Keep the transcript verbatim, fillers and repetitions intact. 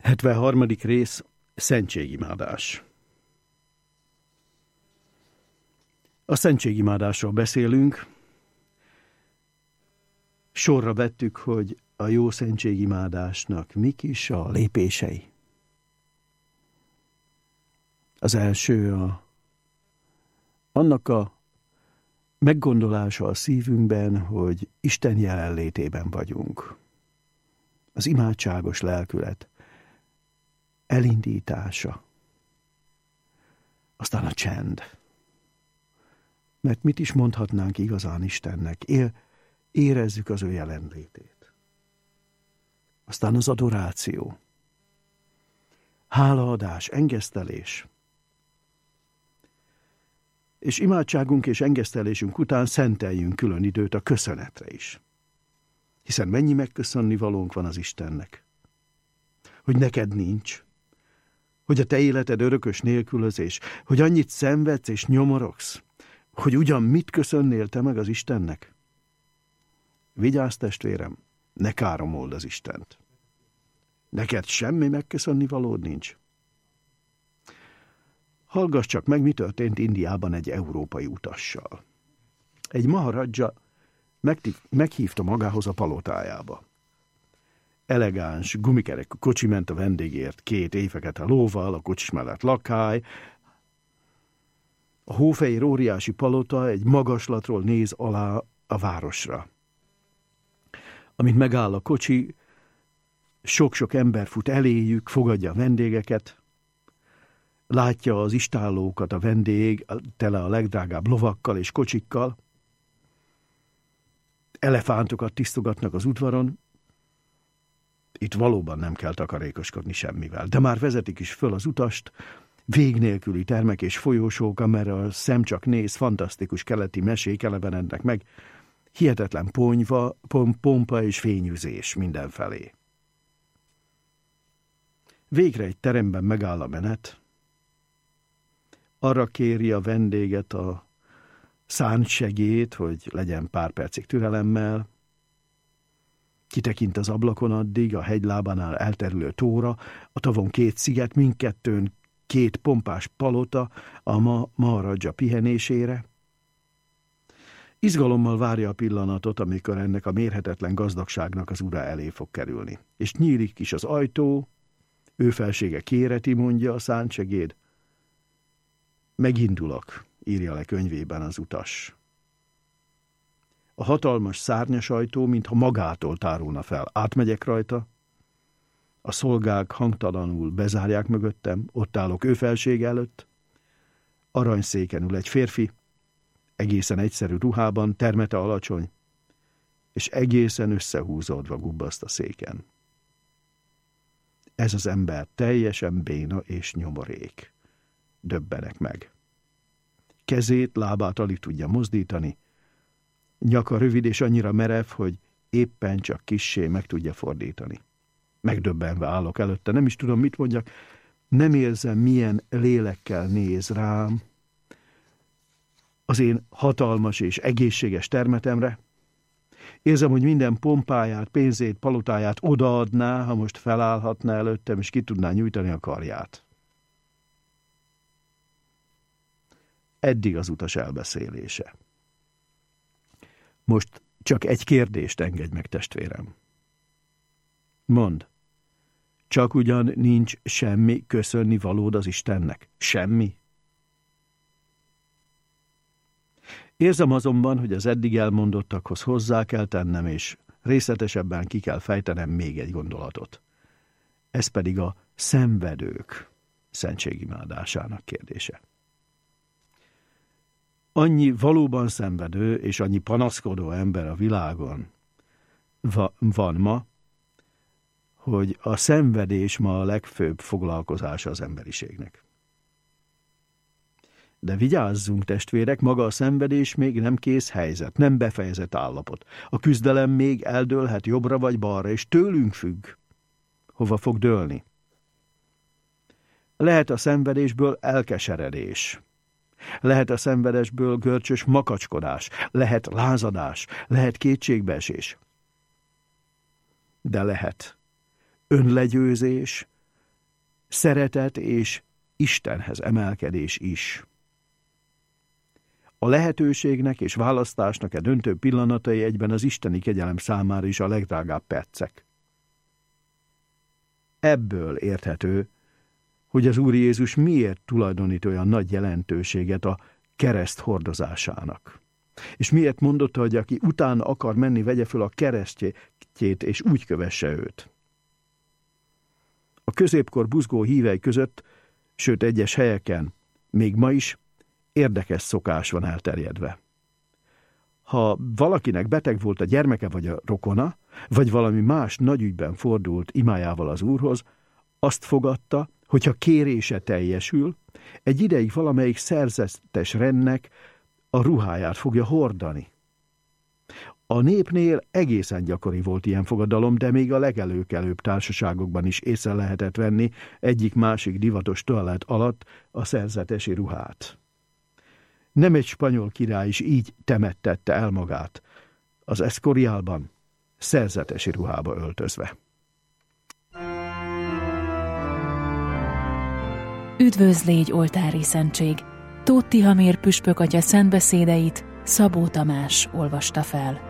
hetvenharmadik rész. Szentségimádás. A szentségimádásról beszélünk. Sorra vettük, hogy a jó szentségimádásnak mik is a lépései. Az első a, annak a meggondolása a szívünkben, hogy Isten jelenlétében vagyunk. Az imádságos lelkület elindítása. Aztán a csend. Mert mit is mondhatnánk igazán Istennek? É, érezzük az ő jelenlétét. Aztán az adoráció. Hálaadás, engesztelés. És imádságunk és engesztelésünk után szenteljünk külön időt a köszönetre is. Hiszen mennyi megköszönni valónk van az Istennek. Hogy neked nincs. Hogy a te életed örökös nélkülözés. Hogy annyit szenvedsz és nyomorogsz. Hogy ugyan mit köszönnél te meg az Istennek? Vigyázz, testvérem, ne káromold az Istent. Neked semmi megköszönni valód nincs. Hallgass csak meg, mi történt Indiában egy európai utassal. Egy maharadja meghívta magához a palotájába. Elegáns, gumikerekű kocsi ment a vendégért, két éjfekete lóval, a kocsis mellett lakály. A hófehér óriási palota egy magaslatról néz alá a városra. Amint megáll a kocsi, sok-sok ember fut eléjük, fogadja a vendégeket, látja az istállókat a vendég, tele a legdrágább lovakkal és kocsikkal, elefántokat tisztogatnak az udvaron. Itt valóban nem kell takarékoskodni semmivel, de már vezetik is föl az utast, vég nélküli termek és folyósók, amerre a szem csak néz, fantasztikus keleti mesék elevenednek meg, hihetetlen ponyva, pom, pompa és fényűzés mindenfelé. Végre egy teremben megáll a menet, arra kéri a vendéget a szánt segéd, hogy legyen pár percig türelemmel, kitekint az ablakon addig, a hegylábánál elterülő tóra, a tavon két sziget, mindkettőn két pompás palota a ma maharadja pihenésére. Izgalommal várja a pillanatot, amikor ennek a mérhetetlen gazdagságnak az ura elé fog kerülni. És nyílik is az ajtó, ő felsége kéreti, mondja a szánt segéd. Megindulok, írja le könyvében az utas. A hatalmas szárnyas ajtó, mintha magától tárulna fel. Átmegyek rajta, a szolgák hangtalanul bezárják mögöttem, ott állok ő felsége előtt, aranyszéken ül egy férfi, egészen egyszerű ruhában, termete alacsony, és egészen összehúzódva gubbaszt a széken. Ez az ember teljesen béna és nyomorék. Döbbenek meg. Kezét, lábát alig tudja mozdítani, nyaka rövid és annyira merev, hogy éppen csak kissé meg tudja fordítani. Megdöbbenve állok előtte, nem is tudom, mit mondjak, nem érzem, milyen lélekkel néz rám, az én hatalmas és egészséges termetemre. Érzem, hogy minden pompáját, pénzét, palotáját odaadná, ha most felállhatna előttem, és ki tudná nyújtani a karját. Eddig az utas elbeszélése. Most csak egy kérdést engedj meg, testvérem. Mondd, csak ugyan nincs semmi köszönni valód az Istennek? Semmi? Érzem azonban, hogy az eddig elmondottakhoz hozzá kell tennem, és részletesebben ki kell fejtenem még egy gondolatot. Ez pedig a szenvedők szentségimádásának kérdése. Annyi valóban szenvedő és annyi panaszkodó ember a világon va- van ma, hogy a szenvedés ma a legfőbb foglalkozása az emberiségnek. De vigyázzunk, testvérek, maga a szenvedés még nem kész helyzet, nem befejezett állapot. A küzdelem még eldőlhet jobbra vagy balra, és tőlünk függ, hova fog dőlni. Lehet a szenvedésből elkeseredés, lehet a szenvedésből görcsös makacskodás, lehet lázadás, lehet kétségbeesés. De lehet önlegyőzés, szeretet és Istenhez emelkedés is. A lehetőségnek és választásnak a döntő pillanatai egyben az isteni kegyelem számára is a legdrágább percek. Ebből érthető, hogy az Úr Jézus miért tulajdonít olyan nagy jelentőséget a kereszt hordozásának. És miért mondotta, hogy aki utána akar menni, vegye föl a keresztjét, és úgy kövesse őt. A középkor buzgó hívei között, sőt egyes helyeken, még ma is érdekes szokás van elterjedve. Ha valakinek beteg volt a gyermeke vagy a rokona, vagy valami más nagy ügyben fordult imájával az Úrhoz, azt fogadta, hogyha kérése teljesül, egy ideig valamelyik szerzetes rendnek a ruháját fogja hordani. A népnél egészen gyakori volt ilyen fogadalom, de még a legelőkelőbb társaságokban is észre lehetett venni egyik-másik divatos toalett alatt a szerzetesi ruhát. Nem egy spanyol király is így temettette el magát, az Escorialban szerzetesi ruhába öltözve. Üdvözl légy, oltári szentség! Tóth Tihamér püspök atya szentbeszédeit Szabó Tamás olvasta fel.